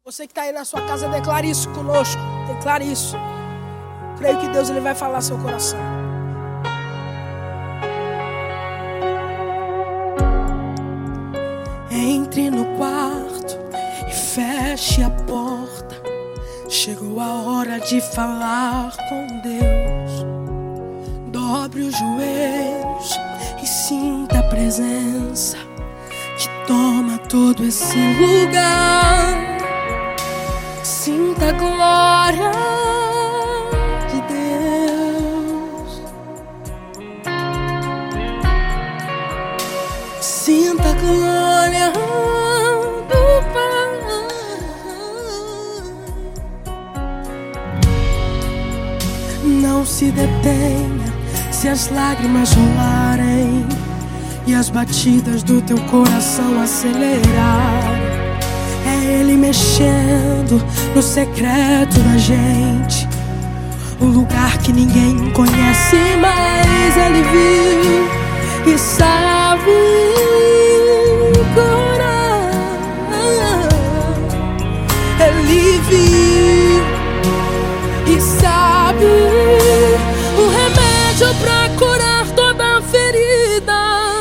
Você que está aí na sua casa, declare isso conosco. Declare isso. Creio que Deus ele vai falar seu coração. Entre no quarto e feche a porta. Chegou a hora de falar com Deus. Dobre os joelhos e sinta a presença que toma todo esse lugar. Sinta a glória de Deus. Sinta a glória do Pai. Não se detenha se as lágrimas rolarem e as batidas do teu coração acelerarem. É Ele mexendo no secreto da gente, o lugar que ninguém conhece, mas Ele viu e sabe curar. Ele viu e sabe o remédio pra curar toda ferida.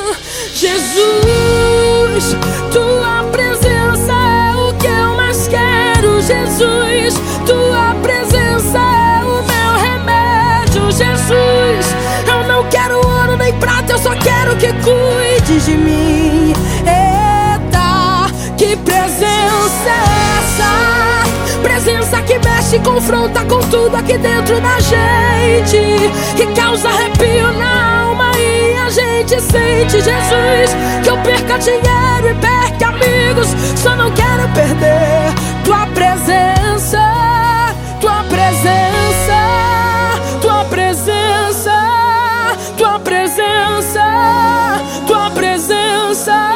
Jesus, tua presença é o que eu mais quero. Jesus, tua presença é o meu remédio. Jesus, eu não quero ouro nem prata, eu só quero que cuides de mim. Eita, que presença é essa? Presença que mexe e confronta com tudo aqui dentro da gente, que causa arrepio na alma e a gente sente. Jesus, que eu perca dinheiro e perca amigos, só não quero perder tua presença, tua presença, tua presença, tua presença, tua presença.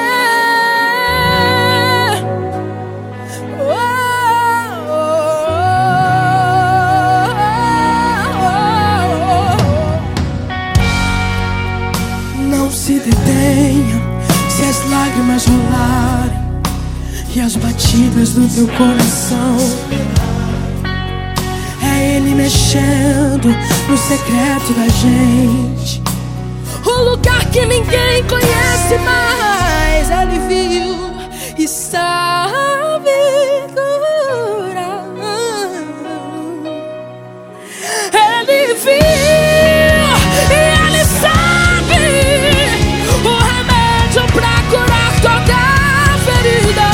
Não se detenha se as lágrimas rolarem e as batidas do teu coração. É Ele mexendo no secreto da gente, o lugar que ninguém conhece, mas Ele viu e sabe curar. Ele viu e Ele sabe o remédio pra curar toda ferida.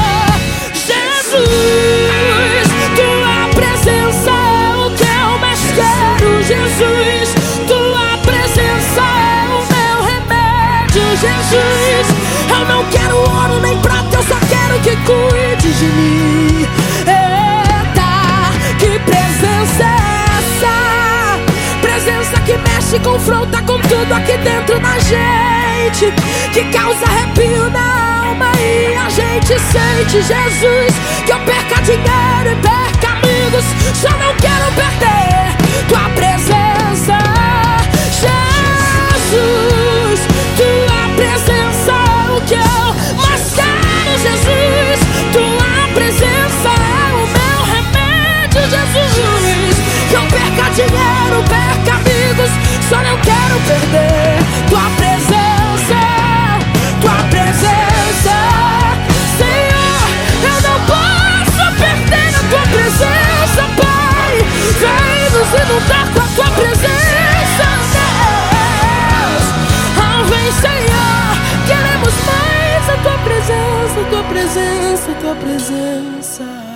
Jesus, tua presença é o que eu mais quero. Jesus, tua presença é o meu remédio. Jesus, eu não quero ouro nem prata, eu só quero que cuides de mim. Eita, que presença é essa? Presença que mexe e confronta com tudo aqui dentro da gente, que causa arrepio na alma e a gente sente. Jesus, que eu perca dinheiro e perca amigos, só não quero perder tua presença. Jesus, tua presença é o que eu mais quero. Jesus, tua presença é o meu remédio. Jesus, que eu perca dinheiro, perca amigos, só não quero perder tua presença, tua presença. Senhor, eu não posso perder a tua presença, Pai. Vem nos inundar com a tua presença, Deus. Oh, vem, Senhor, queremos mais a tua presença, tua presença, tua presença.